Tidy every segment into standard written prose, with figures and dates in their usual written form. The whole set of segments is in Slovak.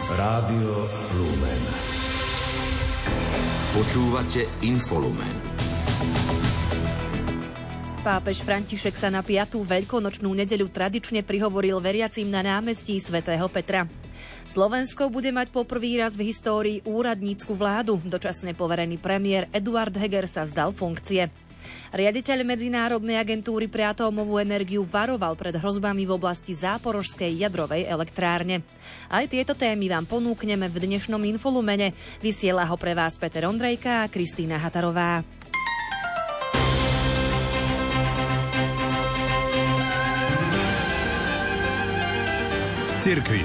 Rádio Lumen. Počúvate Infolumen. Pápež František sa na 5. veľkonočnú nedeľu tradične prihovoril veriacim na námestí svätého Petra. Slovensko bude mať poprvý raz v histórii úradnícku vládu. Dočasne poverený premiér Eduard Heger sa vzdal funkcie. Riaditeľ Medzinárodnej agentúry pre atómovú energiu varoval pred hrozbami v oblasti záporožskej jadrovej elektrárne. Aj tieto témy vám ponúkneme v dnešnom Infolumene. Vysiela ho pre vás Peter Ondrejka a Kristýna Hatarová. Z cirkvi.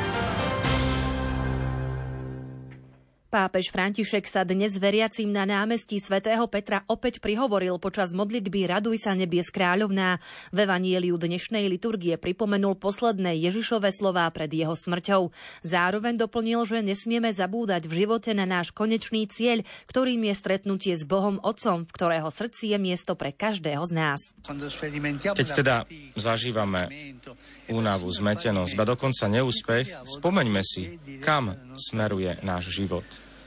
Pápež František sa dnes veriacim na námestí svätého Petra opäť prihovoril počas modlitby Raduj sa nebies kráľovná. V evanjeliu dnešnej liturgie pripomenul posledné Ježišove slová pred jeho smrťou. Zároveň doplnil, že nesmieme zabúdať v živote na náš konečný cieľ, ktorým je stretnutie s Bohom Otcom, v ktorého srdci je miesto pre každého z nás. Keď teda zažívame únavu, zmetenosť, ba dokonca neúspech, spomeňme si, kam smeruje náš život.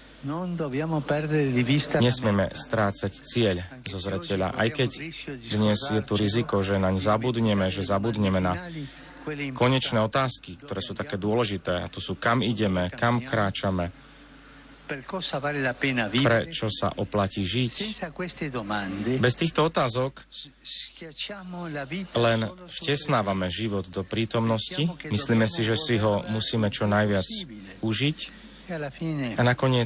Nesmieme strácať cieľ zo zreteľa, aj keď dnes je tu riziko, že naň zabudneme, na konečné otázky, ktoré sú také dôležité, a to sú kam ideme, kam kráčame, prečo sa oplatí žiť. Bez týchto otázok len vtesnávame život do prítomnosti, myslíme si, že si ho musíme čo najviac užiť a nakoniec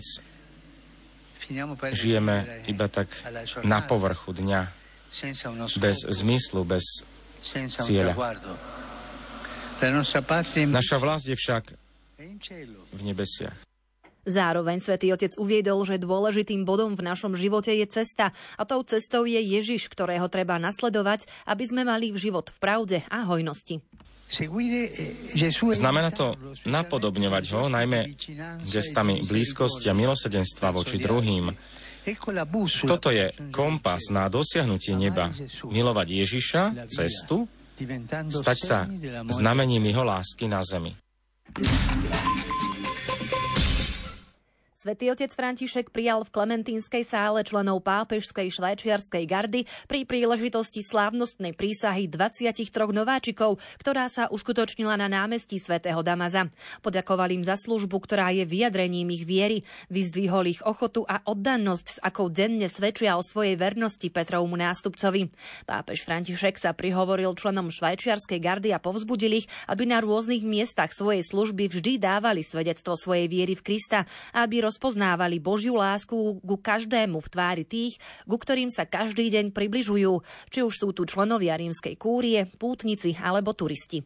žijeme iba tak na povrchu dňa, bez zmyslu, bez cieľa. Naša vlast je však v nebesiach. Zároveň Svätý Otec uviedol, že dôležitým bodom v našom živote je cesta a tou cestou je Ježiš, ktorého treba nasledovať, aby sme mali život v pravde a hojnosti. Znamená to napodobňovať ho, najmä gestami blízkosti a milosrdenstva voči druhým. Toto je kompas na dosiahnutie neba. Milovať Ježiša, cestu, stať sa znamením jeho lásky na zemi. Svätý Otec František prijal v Klementínskej sále členov pápežskej švajčiarskej gardy pri príležitosti slávnostnej prísahy 23 nováčikov, ktorá sa uskutočnila na námestí svätého Damaza. Poďakoval im za službu, ktorá je vyjadrením ich viery, vyzdvihol ich ochotu a oddanosť, s akou denne svedčia o svojej vernosti Petrovmu nástupcovi. Pápež František sa prihovoril členom švajčiarskej gardy a povzbudil ich, aby na rôznych miestach svojej služby vždy dávali svedectvo svojej viery v Krista a aby rozpoznávali Božiu lásku ku každému v tvári tých, ku ktorým sa každý deň približujú, či už sú tu členovia rímskej kúrie, pútnici alebo turisti.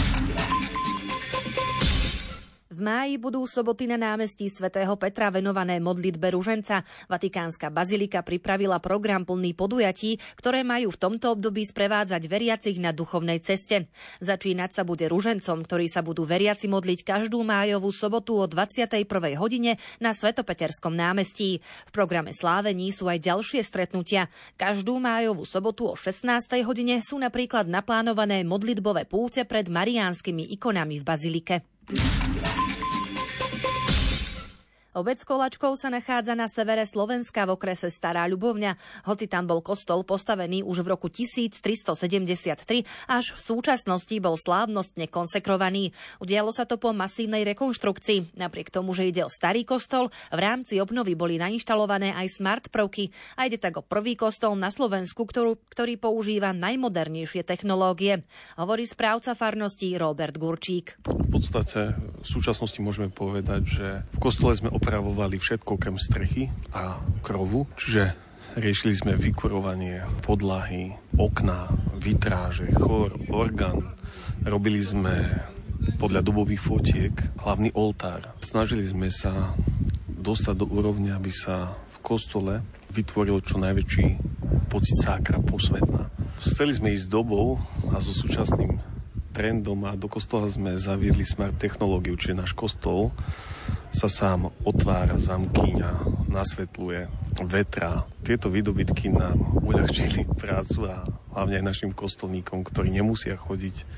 V máji budú soboty na námestí svätého Petra venované modlitbe ruženca. Vatikánska bazilika pripravila program plný podujatí, ktoré majú v tomto období sprevádzať veriacich na duchovnej ceste. Začínať sa bude ružencom, ktorí sa budú veriaci modliť každú májovú sobotu o 21. hodine na Svetopeterskom námestí. V programe slávení sú aj ďalšie stretnutia. Každú májovú sobotu o 16. hodine sú napríklad naplánované modlitbové púte pred mariánskymi ikonami v bazilike. Obec Kolačkov sa nachádza na severe Slovenska v okrese Stará Ľubovňa. Hoci tam bol kostol postavený už v roku 1373, až v súčasnosti bol slávnostne konsekrovaný. Udialo sa to po masívnej rekonštrukcii. Napriek tomu, že ide o starý kostol, v rámci obnovy boli nainštalované aj smart prvky. A ide tak o prvý kostol na Slovensku, ktorý používa najmodernejšie technológie. Hovorí správca farnosti Robert Gurčík. V podstate v súčasnosti môžeme povedať, že v kostole sme opravovali všetko okrem strechy a krovu, čiže riešili sme vykurovanie podlahy, okná, vitráže, chór, orgán. Robili sme podľa dobových fotiek hlavný oltár. Snažili sme sa dostať do úrovne, aby sa v kostole vytvoril čo najväčší pocit sákra, posvetná. Chceli sme ísť dobou a so súčasným trendom a do kostola sme zaviedli smart technológiu, čiže náš kostol sa sám otvára, zamkýňa, nasvetľuje, vetrá. Tieto výdobytky nám uľahčili prácu a hlavne aj našim kostolníkom, ktorí nemusia chodiť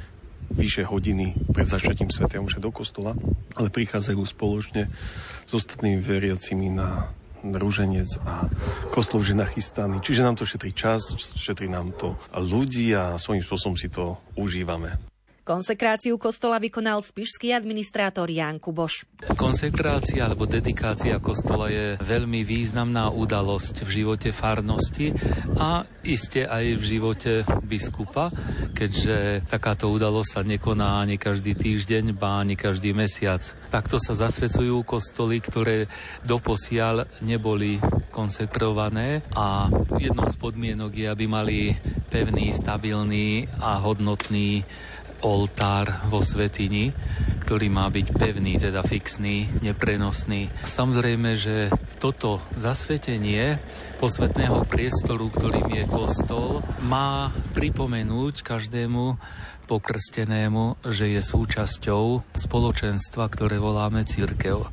vyše hodiny pred začatím svätej omše do kostola, ale prichádzajú spoločne s ostatnými veriacimi na rúženec a kostol už je nachystaný. Čiže nám to šetrí čas, šetrí nám to ľudí a svojím spôsobom si to užívame. Konsekráciu kostola vykonal spišský administrátor Ján Kuboš. Konsekrácia alebo dedikácia kostola je veľmi významná udalosť v živote farnosti a iste aj v živote biskupa, keďže takáto udalosť sa nekoná ani každý týždeň, ba ani každý mesiac. Takto sa zasvecujú kostoly, ktoré doposiaľ neboli konsekrované a jednou z podmienok je, aby mali pevný, stabilný a hodnotný oltár vo svätyni, ktorý má byť pevný, teda fixný, neprenosný. Samozrejme, že toto zasvetenie posvätného priestoru, ktorým je kostol, má pripomenúť každému pokrstenému, že je súčasťou spoločenstva, ktoré voláme cirkev.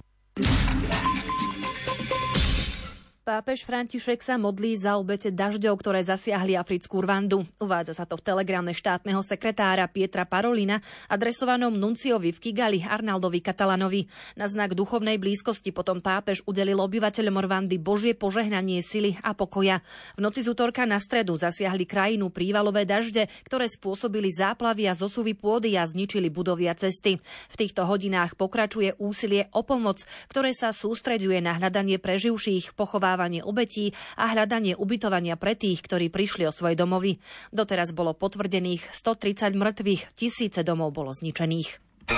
Pápež František sa modlí za obete dažďov, ktoré zasiahli africkú Rwandu. Uvádza sa to v telegrame štátneho sekretára Pietra Parolina, adresovanom nunciovi v Kigali Arnaldovi Katalanovi. Na znak duchovnej blízkosti potom pápež udelil obyvateľom Rwandy Božie požehnanie sily a pokoja. V noci z utorka na stredu zasiahli krajinu prívalové dažde, ktoré spôsobili záplavy a zosuvy pôdy a zničili budovy a cesty. V týchto hodinách pokračuje úsilie o pomoc, ktoré sa sústreďuje na hľadanie preživších, pochovávanie obetí a hľadanie ubytovania pre tých, ktorí prišli o svoje domovy. Doteraz bolo potvrdených 130 mŕtvych, tisíce domov bolo zničených.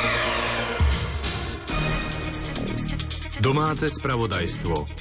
Domáce spravodajstvo.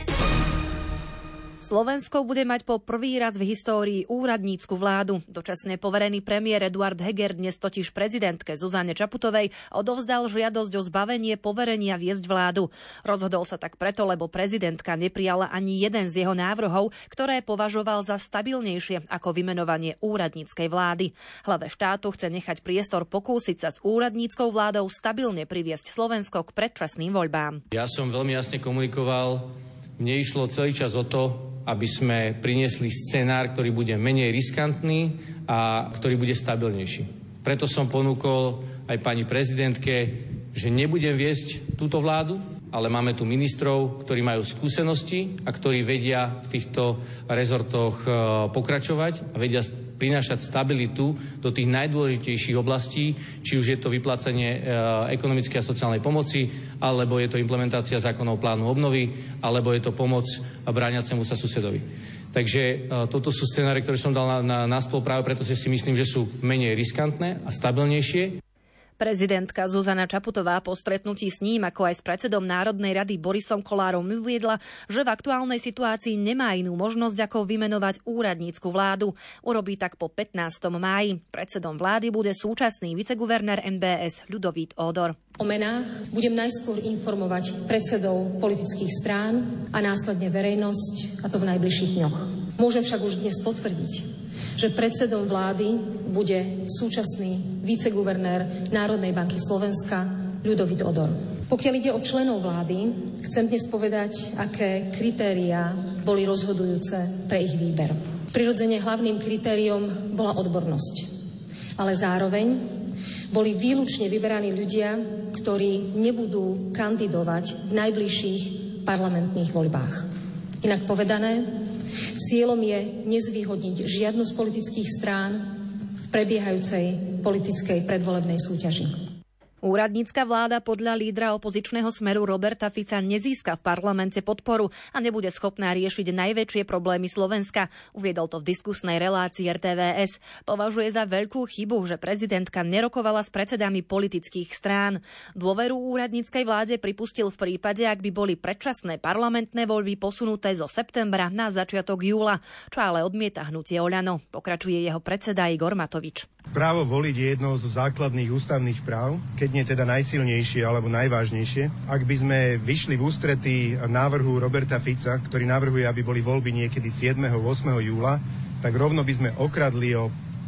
Slovensko bude mať po prvý raz v histórii úradnícku vládu. Dočasne poverený premiér Eduard Heger dnes totiž prezidentke Zuzane Čaputovej odovzdal žiadosť o zbavenie poverenia viesť vládu. Rozhodol sa tak preto, lebo prezidentka neprijala ani jeden z jeho návrhov, ktoré považoval za stabilnejšie ako vymenovanie úradníckej vlády. Hlave štátu chce nechať priestor pokúsiť sa s úradníckou vládou stabilne priviesť Slovensko k predčasným voľbám. Ja som veľmi jasne komunikoval, mne išlo celý čas o to, aby sme priniesli scenár, ktorý bude menej riskantný a ktorý bude stabilnejší. Preto som ponúkol aj pani prezidentke, že nebudem viesť túto vládu, ale máme tu ministrov, ktorí majú skúsenosti a ktorí vedia v týchto rezortoch pokračovať a vedia prinášať stabilitu do tých najdôležitejších oblastí, či už je to vyplácanie ekonomickej a sociálnej pomoci, alebo je to implementácia zákonov plánu obnovy, alebo je to pomoc brániacemu sa susedovi. Takže toto sú scenáre, ktoré som dal na stôl práve preto, že si myslím, že sú menej riskantné a stabilnejšie. Prezidentka Zuzana Čaputová po stretnutí s ním, ako aj s predsedom Národnej rady Borisom Kollárom uviedla, že v aktuálnej situácii nemá inú možnosť, ako vymenovať úradnícku vládu. Urobí tak po 15. máji. Predsedom vlády bude súčasný viceguvernér NBS Ľudovít Ódor. O menách budem najskôr informovať predsedov politických strán a následne verejnosť, a to v najbližších dňoch. Môžem však už dnes potvrdiť, že predsedom vlády bude súčasný viceguvernér Národnej banky Slovenska Ľudovít Ódor. Pokiaľ ide o členov vlády, chcem dnes povedať, aké kritériá boli rozhodujúce pre ich výber. Prirodzene hlavným kritériom bola odbornosť, ale zároveň boli výlučne vyberaní ľudia, ktorí nebudú kandidovať v najbližších parlamentných voľbách. Inak povedané, cieľom je nezvýhodniť žiadnu z politických strán v prebiehajúcej politickej predvolebnej súťaži. Úradnícka vláda podľa lídra opozičného Smeru Roberta Fica nezíska v parlamente podporu a nebude schopná riešiť najväčšie problémy Slovenska. Uviedol to v diskusnej relácii RTVS. Považuje za veľkú chybu, že prezidentka nerokovala s predsedami politických strán. Dôveru úradníckej vláde pripustil v prípade, ak by boli predčasné parlamentné voľby posunuté zo septembra na začiatok júla, čo ale odmieta hnutie Oľano. Pokračuje jeho predseda Igor Matovič. Právo voliť je jednou zo základných ústavných práv, keď nie teda najsilnejšie alebo najvážnejšie. Ak by sme vyšli v ústretí návrhu Roberta Fica, ktorý navrhuje, aby boli voľby niekedy 7. 8. júla, tak rovno by sme okradli o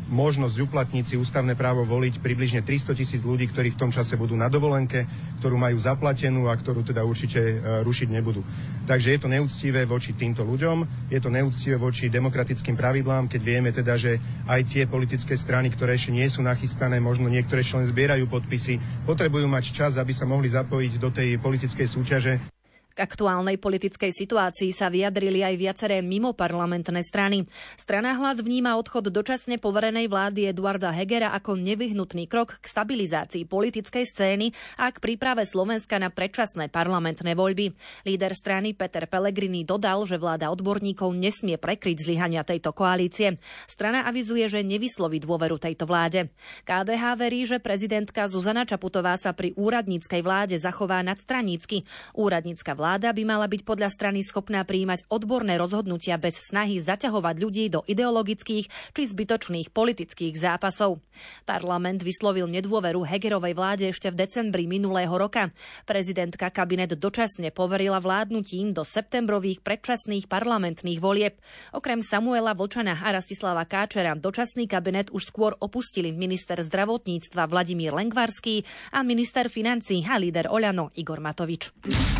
možnosť uplatniť si ústavné právo voliť približne 300 000 ľudí, ktorí v tom čase budú na dovolenke, ktorú majú zaplatenú a ktorú teda určite rušiť nebudú. Takže je to neúctivé voči týmto ľuďom, je to neúctivé voči demokratickým pravidlám, keď vieme teda, že aj tie politické strany, ktoré ešte nie sú nachystané, možno niektoré ešte len zbierajú podpisy, potrebujú mať čas, aby sa mohli zapojiť do tej politickej súťaže. K aktuálnej politickej situácii sa vyjadrili aj viaceré mimoparlamentné strany. Strana Hlas vníma odchod dočasne poverenej vlády Eduarda Hegera ako nevyhnutný krok k stabilizácii politickej scény a k príprave Slovenska na predčasné parlamentné voľby. Líder strany Peter Pellegrini dodal, že vláda odborníkov nesmie prekryť zlyhania tejto koalície. Strana avizuje, že nevysloví dôveru tejto vláde. KDH verí, že prezidentka Zuzana Čaputová sa pri úradníckej vláde zachová nadstranícky. Úradnícka vláda by mala byť podľa strany schopná prijímať odborné rozhodnutia bez snahy zaťahovať ľudí do ideologických či zbytočných politických zápasov. Parlament vyslovil nedôveru Hegerovej vláde ešte v decembri minulého roka. Prezidentka kabinet dočasne poverila vládnutím do septembrových predčasných parlamentných volieb. Okrem Samuela Vlčana a Rastislava Káčera dočasný kabinet už skôr opustili minister zdravotníctva Vladimír Lengvarský a minister financií a líder Oľano Igor Matovič.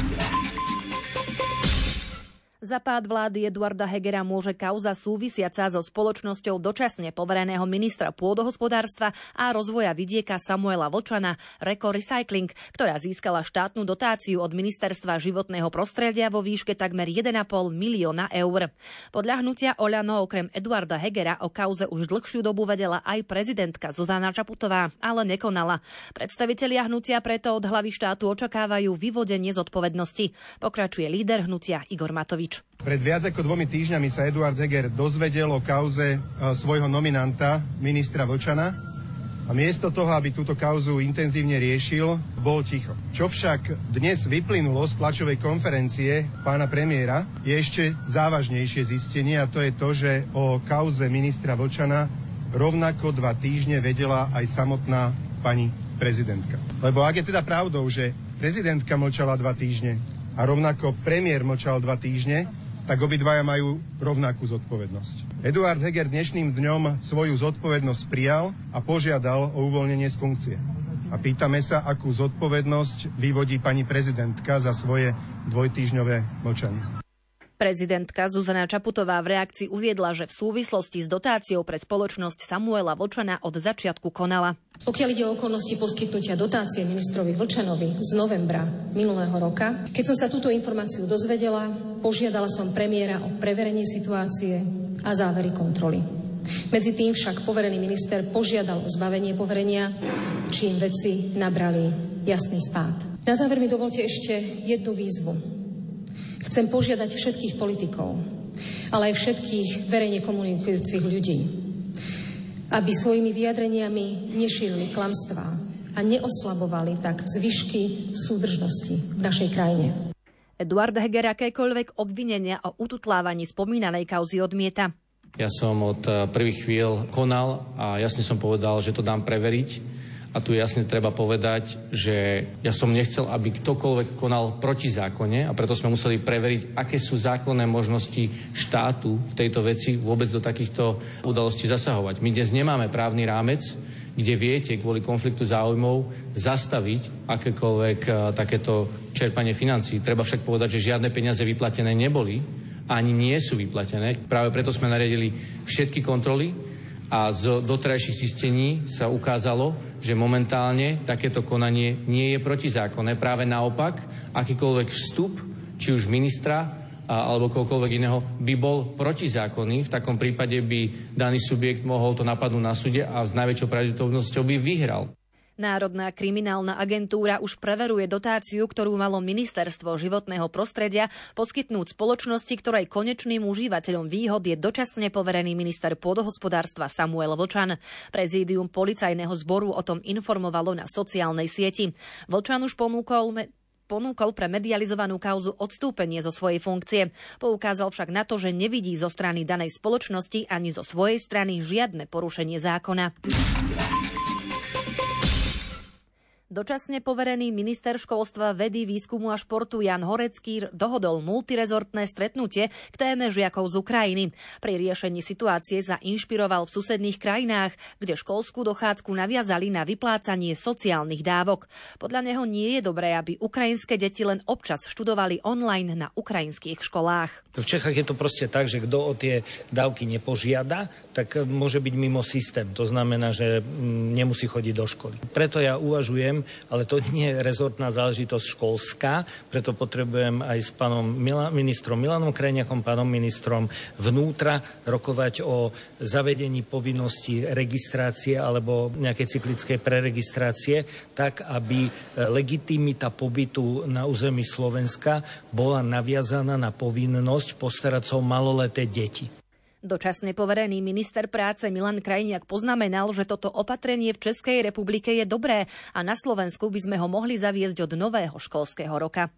Za pád vlády Eduarda Hegera môže kauza súvisiaca so spoločnosťou dočasne povereného ministra pôdohospodárstva a rozvoja vidieka Samuela Vlčana Reko Recycling, ktorá získala štátnu dotáciu od Ministerstva životného prostredia vo výške takmer 1,5 milióna eur. Podľa hnutia Oľano okrem Eduarda Hegera o kauze už dlhšiu dobu vedela aj prezidentka Zuzana Čaputová, ale nekonala. Predstavitelia hnutia preto od hlavy štátu očakávajú vyvodenie zodpovednosti. Pokračuje líder hnutia Igor Matovič. Pred viac ako 2 týždňami sa Eduard Heger dozvedel o kauze svojho nominanta, ministra Vlčana, a miesto toho, aby túto kauzu intenzívne riešil, bol ticho. Čo však dnes vyplynulo z tlačovej konferencie pána premiéra, je ešte závažnejšie zistenie, a to je to, že o kauze ministra Vlčana rovnako 2 týždne vedela aj samotná pani prezidentka. Lebo ak je teda pravdou, že prezidentka mlčala 2 týždne a rovnako premiér mlčal 2 týždne, tak obidvaja majú rovnakú zodpovednosť. Eduard Heger dnešným dňom svoju zodpovednosť prijal a požiadal o uvoľnenie z funkcie. A pýtame sa, akú zodpovednosť vyvodí pani prezidentka za svoje 2-týždňové mlčanie. Prezidentka Zuzana Čaputová v reakcii uviedla, že v súvislosti s dotáciou pre spoločnosť Samuela Vlčana od začiatku konala. Pokiaľ ide o okolnosti poskytnutia dotácie ministrovi Vlčanovi z novembra minulého roka, keď som sa túto informáciu dozvedela, požiadala som premiéra o preverenie situácie a závery kontroly. Medzi tým však poverený minister požiadal o zbavenie poverenia, čím veci nabrali jasný spád. Na záver mi dovolte ešte jednu výzvu. Chcem požiadať všetkých politikov, ale aj všetkých verejne komunikujúcich ľudí, aby svojimi vyjadreniami nešírili klamstvá a neoslabovali tak zvyšky súdržnosti v našej krajine. Eduard Heger akékoľvek obvinenia o ututlávaní spomínanej kauzy odmieta. Ja som od prvých chvíľ konal a jasne som povedal, že to dám preveriť. A tu jasne treba povedať, že ja som nechcel, aby ktokoľvek konal protizákonne, a preto sme museli preveriť, aké sú zákonné možnosti štátu v tejto veci vôbec do takýchto udalostí zasahovať. My dnes nemáme právny rámec, kde viete kvôli konfliktu záujmov zastaviť akékoľvek takéto čerpanie financií. Treba však povedať, že žiadne peniaze vyplatené neboli, ani nie sú vyplatené. Práve preto sme nariadili všetky kontroly, a z doterajších zistení sa ukázalo, že momentálne takéto konanie nie je protizákonné. Práve naopak, akýkoľvek vstup, či už ministra alebo kohokoľvek iného, by bol protizákonný. V takom prípade by daný subjekt mohol to napadnúť na súde a s najväčšou pravdepodobnosťou by vyhral. Národná kriminálna agentúra už preveruje dotáciu, ktorú malo Ministerstvo životného prostredia poskytnúť spoločnosti, ktorej konečným užívateľom výhod je dočasne poverený minister pôdohospodárstva Samuel Vlčan. Prezídium policajného zboru o tom informovalo na sociálnej sieti. Vlčan už ponúkol pre medializovanú kauzu odstúpenie zo svojej funkcie. Poukázal však na to, že nevidí zo strany danej spoločnosti ani zo svojej strany žiadne porušenie zákona. Dočasne poverený minister školstva, vedy, výskumu a športu Jan Horecký dohodol multirezortné stretnutie k téme žiakov z Ukrajiny. Pri riešení situácie sa inšpiroval v susedných krajinách, kde školskú dochádzku naviazali na vyplácanie sociálnych dávok. Podľa neho nie je dobré, aby ukrajinské deti len občas študovali online na ukrajinských školách. V Čechách je to proste tak, že kto o tie dávky nepožiada, tak môže byť mimo systém. To znamená, že nemusí chodiť do školy. Preto ja uvažujem, ale to nie je rezortná záležitosť školská, preto potrebujem aj s pánom ministrom Milanom Krajniakom, pánom ministrom vnútra rokovať o zavedení povinnosti registrácie alebo nejakej cyklickej preregistrácie, tak aby legitimita pobytu na území Slovenska bola naviazaná na povinnosť postarať sa o maloleté deti. Dočasne poverený minister práce Milan Krajniak poznamenal, že toto opatrenie v Českej republike je dobré a na Slovensku by sme ho mohli zaviesť od nového školského roka.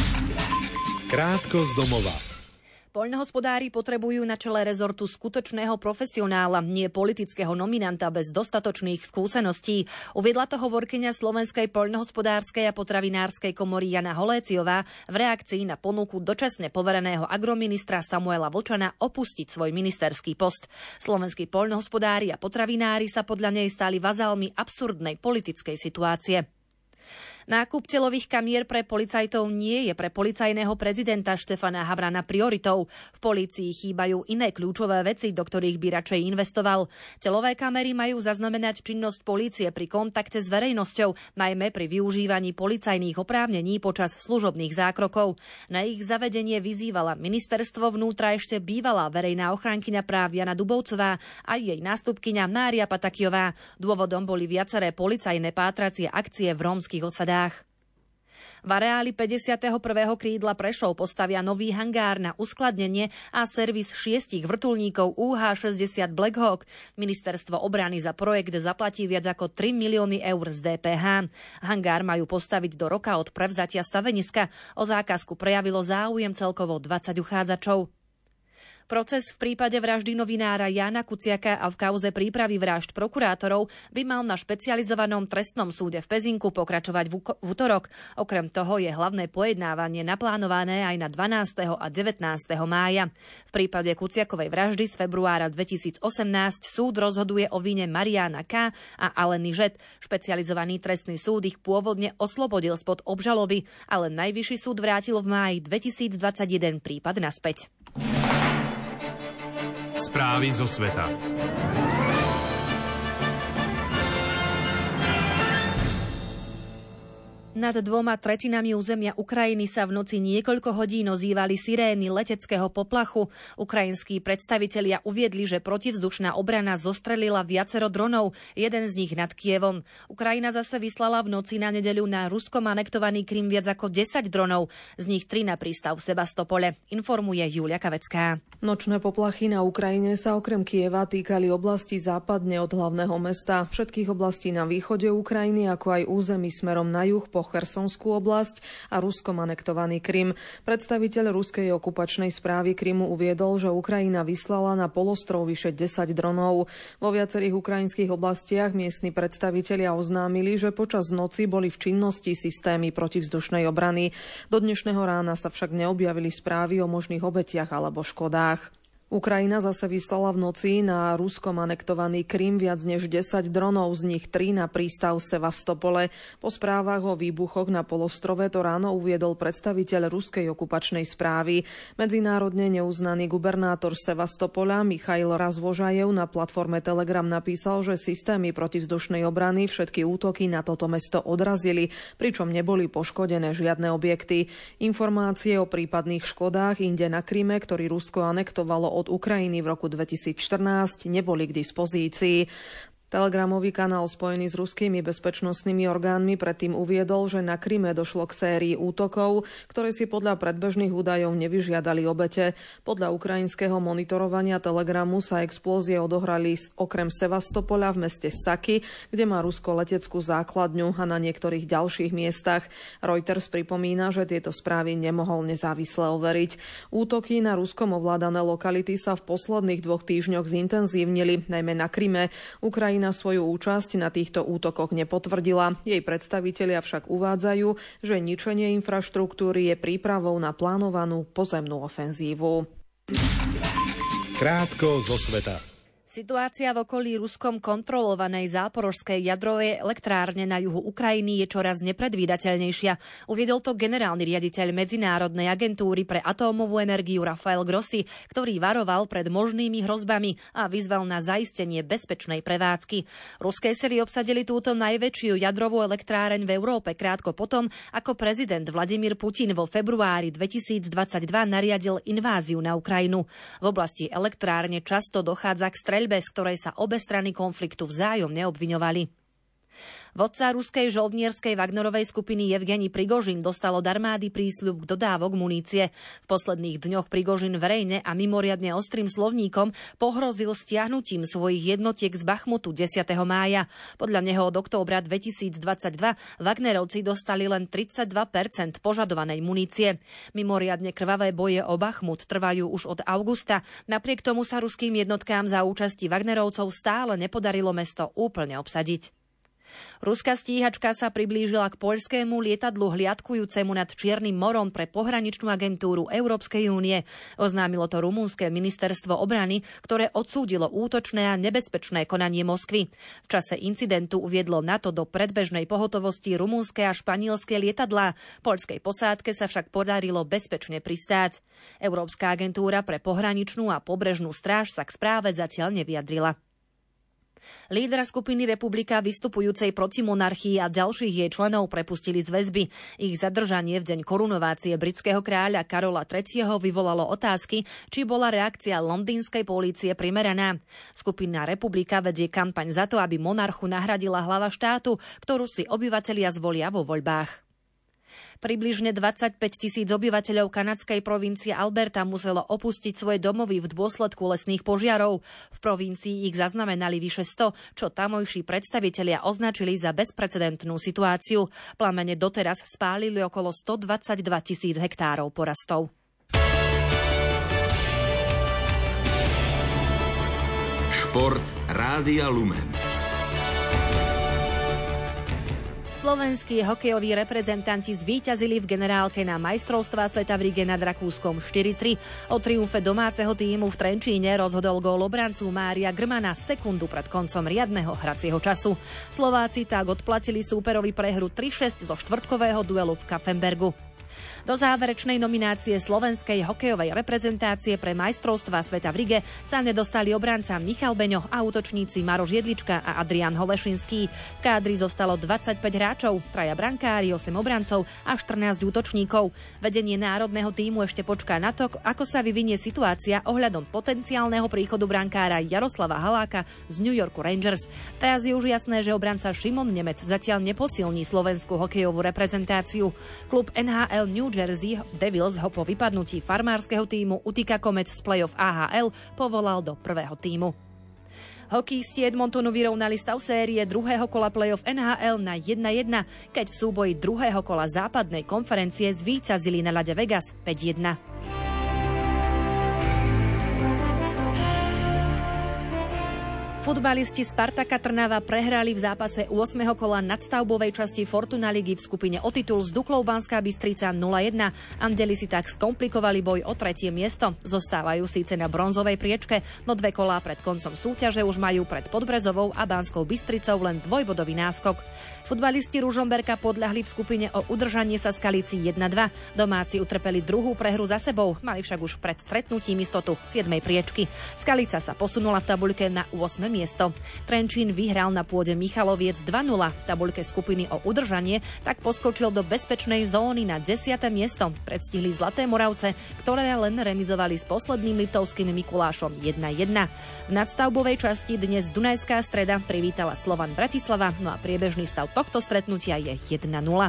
Krátko z domova. Poľnohospodári potrebujú na čele rezortu skutočného profesionála, nie politického nominanta bez dostatočných skúseností. Uviedla to hovorkyňa Slovenskej poľnohospodárskej a potravinárskej komory Jana Holéciová v reakcii na ponuku dočasne povereného agroministra Samuela Vlčana opustiť svoj ministerský post. Slovenskí poľnohospodári a potravinári sa podľa nej stali vazálmi absurdnej politickej situácie. Nákup telových kamier pre policajtov nie je pre policajného prezidenta Štefana Havrana prioritou. V polícii chýbajú iné kľúčové veci, do ktorých by radšej investoval. Telové kamery majú zaznamenať činnosť polície pri kontakte s verejnosťou, najmä pri využívaní policajných oprávnení počas služobných zákrokov. Na ich zavedenie vyzývala ministerstvo vnútra ešte bývalá verejná ochránkyňa práv Jana Dubovcová a jej nástupkyňa Mária Patakiová. Dôvodom boli viaceré policajné pátracie akcie v rómskych osadách. V areáli 51. krídla Prešov postavia nový hangár na uskladnenie a servis 6 vrtuľníkov UH-60 Black Hawk. Ministerstvo obrany za projekt zaplatí viac ako 3 milióny eur z DPH. Hangár majú postaviť do roka od prevzatia staveniska. O zákazku prejavilo záujem celkovo 20 uchádzačov. Proces v prípade vraždy novinára Jána Kuciaka a v kauze prípravy vražd prokurátorov by mal na špecializovanom trestnom súde v Pezinku pokračovať v utorok. Okrem toho je hlavné pojednávanie naplánované aj na 12. a 19. mája. V prípade Kuciakovej vraždy z februára 2018 súd rozhoduje o vine Mariána K. a Aleny Žet. Špecializovaný trestný súd ich pôvodne oslobodil spod obžaloby, ale Najvyšší súd vrátil v máji 2021 prípad naspäť. Správy zo sveta. Nad 2/3 územia Ukrajiny sa v noci niekoľko hodín ozývali sirény leteckého poplachu. Ukrajinskí predstavitelia uviedli, že protivzdušná obrana zostrelila viacero dronov, jeden z nich nad Kievom. Ukrajina zase vyslala v noci na nedeľu na Ruskom anektovaný Krym viac ako 10 dronov, z nich 3 na prístav v Sebastopole, informuje Júlia Kavecká. Nočné poplachy na Ukrajine sa okrem Kieva týkali oblastí západne od hlavného mesta, všetkých oblastí na východe Ukrajiny, ako aj území smerom na juh po Chersonskú oblasť a Ruskom anektovaný Krym. Predstaviteľ ruskej okupačnej správy Krymu uviedol, že Ukrajina vyslala na polostrov vyše 10 dronov. Vo viacerých ukrajinských oblastiach miestni predstavitelia oznámili, že počas noci boli v činnosti systémy protivzdušnej obrany. Do dnešného rána sa však neobjavili správy o možných obetiach alebo škodách. Ukrajina zase vyslala v noci na Ruskom anektovaný Krym viac než 10 dronov, z nich 3 na prístav Sevastopole. Po správach o výbuchoch na polostrove to ráno uviedol predstaviteľ ruskej okupačnej správy. Medzinárodne neuznaný gubernátor Sevastopola Michail Razvožajev na platforme Telegram napísal, že systémy protivzdušnej obrany všetky útoky na toto mesto odrazili, pričom neboli poškodené žiadne objekty. Informácie o prípadných škodách inde na Kryme, ktorý Rusko anektovalo od Ukrajiny v roku 2014, neboli k dispozícii. Telegramový kanál spojený s ruskými bezpečnostnými orgánmi predtým uviedol, že na Kryme došlo k sérii útokov, ktoré si podľa predbežných údajov nevyžiadali obete. Podľa ukrajinského monitorovania Telegramu sa explózie odohrali okrem Sevastopola v meste Saki, kde má Rusko leteckú základňu, a na niektorých ďalších miestach. Reuters pripomína, že tieto správy nemohol nezávisle overiť. Útoky na Ruskom ovládané lokality sa v posledných 2 týždňoch zintenzívnili, najmä na Kryme. Ukrajina Ukrajina svoju účasť na týchto útokoch nepotvrdila. Jej predstavitelia však uvádzajú, že ničenie infraštruktúry je prípravou na plánovanú pozemnú ofenzívu. Krátko zo sveta. Situácia v okolí Ruskom kontrolovanej záporožskej jadrovej elektrárne na juhu Ukrajiny je čoraz nepredvídateľnejšia. Uviedol to generálny riaditeľ Medzinárodnej agentúry pre atómovú energiu Rafael Grossi, ktorý varoval pred možnými hrozbami a vyzval na zaistenie bezpečnej prevádzky. Ruské sily obsadili túto najväčšiu jadrovú elektráreň v Európe krátko potom, ako prezident Vladimír Putin vo februári 2022 nariadil inváziu na Ukrajinu. V oblasti elektrárne často dochádza k streľbe, z ktorej sa obe strany konfliktu vzájomne obviňovali. Vodca ruskej žoldnierskej Wagnerovej skupiny Jevgenij Prigožin dostal od armády prísľub k dodávok munície. V posledných dňoch Prigožin verejne a mimoriadne ostrým slovníkom pohrozil stiahnutím svojich jednotiek z Bachmutu 10. mája. Podľa neho od októbra 2022 Wagnerovci dostali len 32% požadovanej munície. Mimoriadne krvavé boje o Bachmut trvajú už od augusta. Napriek tomu sa ruským jednotkám za účasti Wagnerovcov stále nepodarilo mesto úplne obsadiť. Ruská stíhačka sa priblížila k poľskému lietadlu hliadkujúcemu nad Čiernym morom pre pohraničnú agentúru Európskej únie. Oznámilo to rumunské ministerstvo obrany, ktoré odsúdilo útočné a nebezpečné konanie Moskvy. V čase incidentu uviedlo NATO do predbežnej pohotovosti rumunské a španielské lietadlá. Poľskej posádke sa však podarilo bezpečne pristáť. Európska agentúra pre pohraničnú a pobrežnú stráž sa k správe zatiaľ nevyjadrila. Lídra skupiny Republika vystupujúcej proti monarchii a ďalších jej členov prepustili z väzby. Ich zadržanie v deň korunovácie britského kráľa Karola III. Vyvolalo otázky, či bola reakcia londýnskej polície primeraná. Skupina Republika vedie kampaň za to, aby monarchu nahradila hlava štátu, ktorú si obyvatelia zvolia vo voľbách. Približne 25 000 obyvateľov kanadskej provincie Alberta muselo opustiť svoje domovy v dôsledku lesných požiarov. V provincii ich zaznamenali vyše 100, čo tamojší predstavitelia označili za bezprecedentnú situáciu. Plamene doteraz spálili okolo 122 000 hektárov porastov. Šport Rádia Lumen. Slovenskí hokejoví reprezentanti zvíťazili v generálke na majstrovstvá sveta v Rige nad Rakúskom 4-3. O triumfe domáceho tímu v Trenčíne rozhodol gól obrancu Mária Grmana sekundu pred koncom riadneho hracieho času. Slováci tak odplatili súperovi prehru 3-6 zo štvrtkového duelu v Kapfenbergu. Do záverečnej nominácie slovenskej hokejovej reprezentácie pre majstrovstvá sveta v Rige sa nedostali obranca Michal Beňo a útočníci Maroš Jedlička a Adrián Holešinský. V kádri zostalo 25 hráčov, 3 brankári, 8 obrancov a 14 útočníkov. Vedenie národného tímu ešte počká na to, ako sa vyvinie situácia ohľadom potenciálneho príchodu brankára Jaroslava Haláka z New Yorku Rangers. Teraz je už jasné, že obranca Šimon Nemec zatiaľ neposilní slovenskú hokejovú reprezentáciu. Klub NHL New Jersey Devils ho po vypadnutí farmárskeho tímu Utica Comets z play-off AHL povolal do prvého tímu. Hokejisti Edmontonu vyrovnali stav série druhého kola play-off NHL na 1-1, keď v súboji druhého kola západnej konferencie zvíťazili na ľade Vegas 5-1. Futbalisti Spartaka Trnava prehrali v zápase 8. kola nadstavbovej časti Fortuna ligy v skupine o titul s Duklou Banská Bystrica 0-1. Andeli si tak skomplikovali boj o 3. miesto. Zostávajú síce na bronzovej priečke, no 2 kolá pred koncom súťaže už majú pred Podbrezovou a Banskou Bystricou len dvojbodový náskok. Futbalisti Ružomberka podľahli v skupine o udržanie sa Skalici 1-2. Domáci utrpeli druhú prehru za sebou, mali však už pred stretnutím istotu 7. priečky. Skalica sa posunula v tabuľke na 8. miesto. Trenčín vyhral na pôde Michaloviec 2-0. V tabuľke skupiny o udržanie tak poskočil do bezpečnej zóny na 10. miesto. Predstihli Zlaté Moravce, ktoré len remizovali s posledným Liptovským Mikulášom 1-1. V nadstavbovej časti dnes Dunajská Streda privítala Slovan Bratislava, no a priebežný stav tohto stretnutia je 1-0.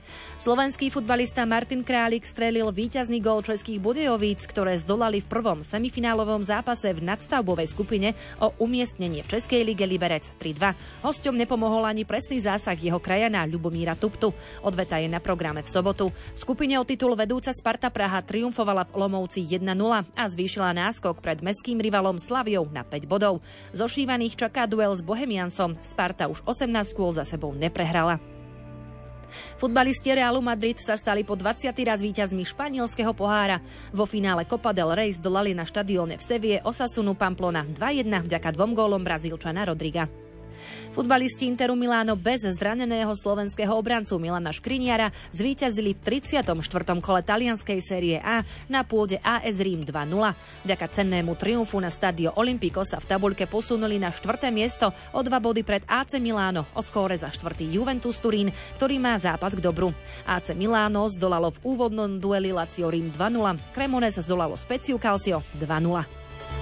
Slovenský futbalista Martin Králik strelil víťazný gól českých Budějovíc, ktoré zdolali v prvom semifinálovom zápase v nadstavbovej skupine o umiestnenie v Českej lige Liberec 3-2. Hosťom nepomohol ani presný zásah jeho krajana Ľubomíra Tuptu. Odveta je na programe v sobotu. V skupine o titul vedúca Sparta Praha triumfovala v Olomouci 1-0 a zvýšila náskok pred mestským rivalom Slaviou na 5 bodov. Zošívaných čaká duel s Bohemiansom. Sparta už 18 kôl za sebou neprehrala. Futbalisti Realu Madrid sa stali po 20. raz víťazmi španielského pohára. Vo finále Copa del Rey zdolali na štadióne v Seville Osasunu Pamplona 2-1 vďaka 2 gólom Brazílčana Rodriga. Futbalisti Interu Miláno bez zraneného slovenského obrancu Milana Škriniara zvíťazili v 34. kole talianskej série A na pôde AS Rím 2-0. Vďaka cennému triumfu na Stadio Olimpico sa v tabuľke posunuli na 4. miesto o 2 body pred AC Miláno, o skóre za 4. Juventus Turín, ktorý má zápas k dobru. AC Miláno zdolalo v úvodnom dueli Lazio Rím 2-0, Cremonese zdolalo Speziu Calcio 2-0.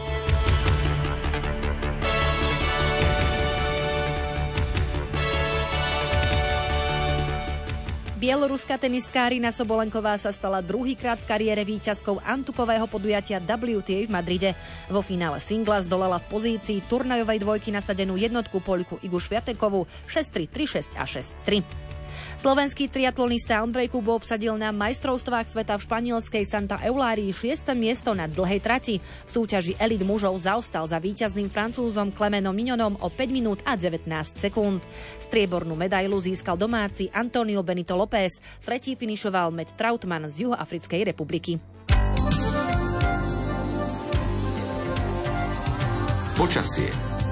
Bieloruská tenistka Aryna Sobolenková sa stala druhýkrát v kariére víťazkou antukového podujatia WTA v Madride. Vo finále singla zdolala v pozícii turnajovej dvojky nasadenú jednotku Poľku Igu Šviatekovú 6-3, 3-6 a 6-3. Slovenský triatlonista Ondrej Kubo obsadil na majstrovstvách sveta v španielskej Santa Eulárii 6. miesto na dlhej trati. V súťaži elit mužov zaostal za víťazným Francúzom Clémenom Mignonom o 5 minút a 19 sekúnd. Striebornú medailu získal domáci Antonio Benito López, tretí finišoval Matt Trautmann z Juhoafrickej republiky. Počasie.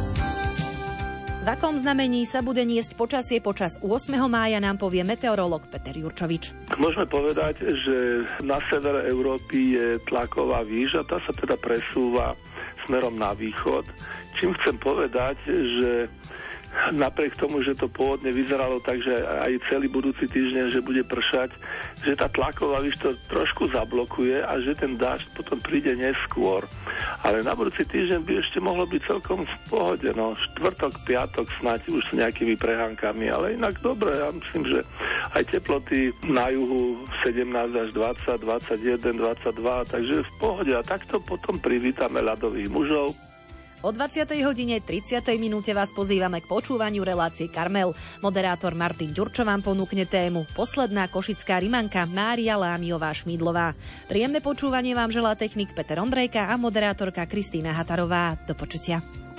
V akom znamení sa bude niesť počasie počas 8. mája, nám povie meteorológ Peter Jurčovič. Môžeme povedať, že na severe Európy je tlaková výš a tá sa teda presúva smerom na východ. Čím chcem povedať, že napriek tomu, že to pôvodne vyzeralo tak, že aj celý budúci týždeň, že bude pršať, že tá tlaková výš to trošku zablokuje a že ten dážď potom príde neskôr. Ale na budúci týždeň by ešte mohlo byť celkom v pohode. No, štvrtok, piatok snáď už s nejakými prehánkami, ale inak dobre. Ja myslím, že aj teploty na juhu 17 až 20, 21, 22, takže v pohode. A takto potom privítame ľadových mužov. O 20:30 vás pozývame k počúvaniu relácie Karmel. Moderátor Martin Ďurčo vám ponúkne tému Posledná košická rimanka Mária Lámiová-Šmídlová. Príjemné počúvanie vám želá technik Peter Ondrejka a moderátorka Kristýna Hatarová. Do počutia.